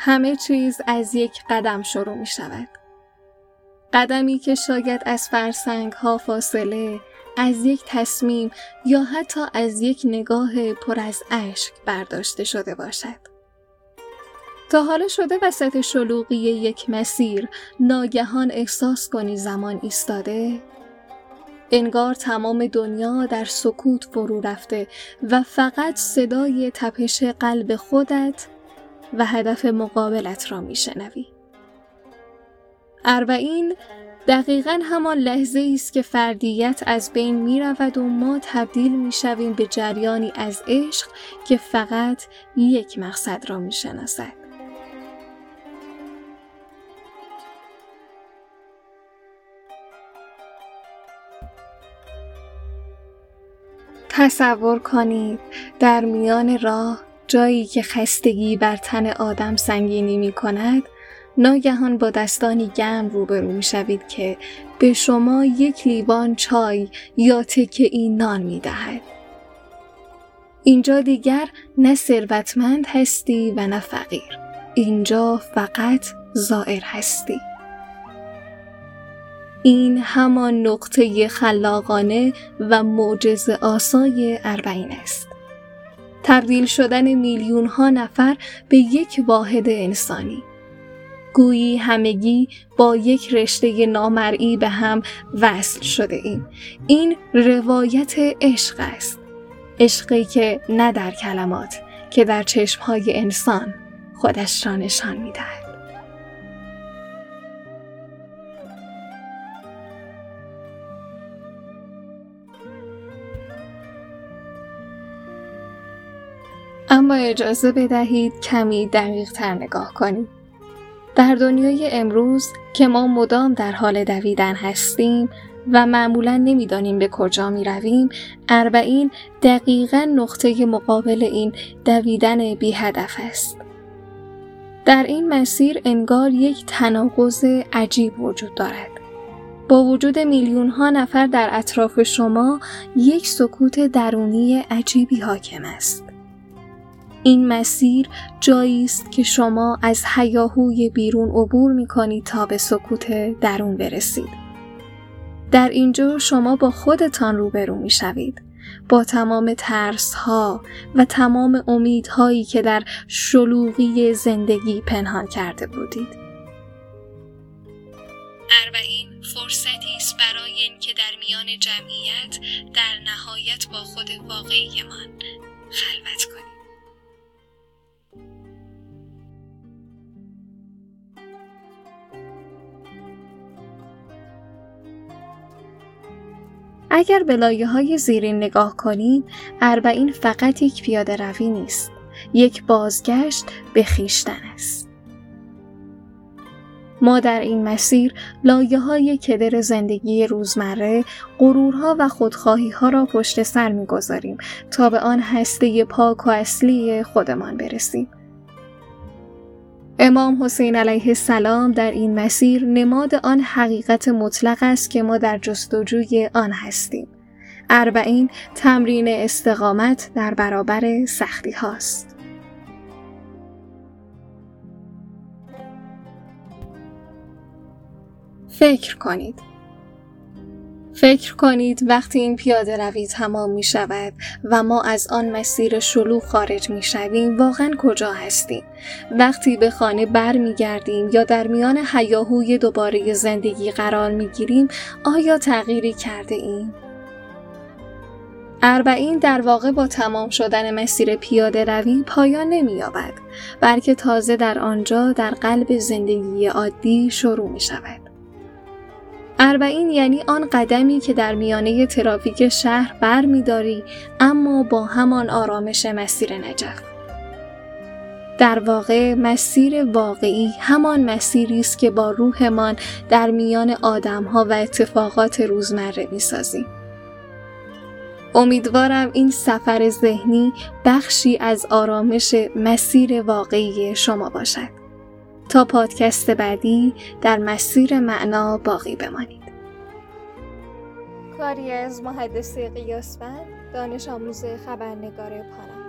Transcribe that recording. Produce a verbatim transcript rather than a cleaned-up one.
همه چیز از یک قدم شروع می شود. قدمی که شاید از فرسنگ ها فاصله، از یک تصمیم یا حتی از یک نگاه پر از اشک برداشته شده باشد. تا حالا شده وسط شلوغی یک مسیر ناگهان احساس کنی زمان ایستاده؟ انگار تمام دنیا در سکوت فرو رفته و فقط صدای تپش قلب خودت و هدف مقابلت را میشنوی. اربعین دقیقاً همان لحظه است که فردیت از بین می رود و ما تبدیل می شویم به جریانی از عشق که فقط یک مقصد را می شناسد. تصور کنید در میان راه، جایی که خستگی بر تن آدم سنگینی می کند، ناگهان با دستانی گرم روبرو می شوید که به شما یک لیوان چای یا تکه‌ای نان می دهد. اینجا دیگر نه ثروتمند هستی و نه فقیر. اینجا فقط زائر هستی. این همان نقطه خلاقانه و معجزه آسای اربعین است. تبدیل شدن میلیون ها نفر به یک واحد انسانی. گویی همگی با یک رشته نامرئی به هم وصل شده ایم. این روایت عشق است. عشقی که نه در کلمات که در چشمهای انسان خودش را نشان می‌دهد. اما اجازه بدهید کمی دقیق تر نگاه کنید. در دنیای امروز که ما مدام در حال دویدن هستیم و معمولاً نمی‌دانیم به کجا می‌رویم، اربعین دقیقاً نقطه مقابل این دویدن بی هدف است. در این مسیر انگار یک تناقض عجیب وجود دارد. با وجود میلیون‌ها نفر در اطراف شما، یک سکوت درونی عجیبی حاکم است. این مسیر جایی است که شما از هیاهوی بیرون عبور می‌کنید تا به سکوت درون برسید. در اینجا شما با خودتان روبرو می‌شوید، با تمام ترس‌ها و تمام امیدهایی که در شلوغی زندگی پنهان کرده بودید. اربعین فرصتی است برای اینکه در میان جمعیت در نهایت با خود واقعیمان خلوت کنید. اگر به لایه‌های زیرین نگاه کنید، اربعین فقط یک پیاده روی نیست، یک بازگشت به خویشتن است. ما در این مسیر لایه‌های کدر زندگی روزمره، غرورها و خودخواهی‌ها را پشت سر می‌گذاریم تا به آن هسته پاک و اصلی خودمان برسیم. امام حسین علیه السلام در این مسیر نماد آن حقیقت مطلق است که ما در جستجوی آن هستیم. اربعین تمرین استقامت در برابر سختی هاست. فکر کنید. فکر کنید وقتی این پیاده روی تمام می شود و ما از آن مسیر شلوغ خارج می شویم، واقعا کجا هستیم؟ وقتی به خانه بر می گردیم یا در میان هیاهوی دوباره زندگی قرار می گیریم، آیا تغییری کرده ایم؟ اربعین در واقع با تمام شدن مسیر پیاده روی پایان نمی یابد، بلکه تازه در آنجا در قلب زندگی عادی شروع می شود. اربعین یعنی آن قدمی که در میانه ترافیک شهر بر می داری، اما با همان آرامش مسیر نجف. در واقع مسیر واقعی همان مسیری است که با روحمان در میان آدم‌ها و اتفاقات روزمره می سازیم. امیدوارم این سفر ذهنی بخشی از آرامش مسیر واقعی شما باشد. تا پادکست بعدی در مسیر معنا باقی بمانید. کاری از مهندس قیاسفند، دانش آموز خبرنگار پانام.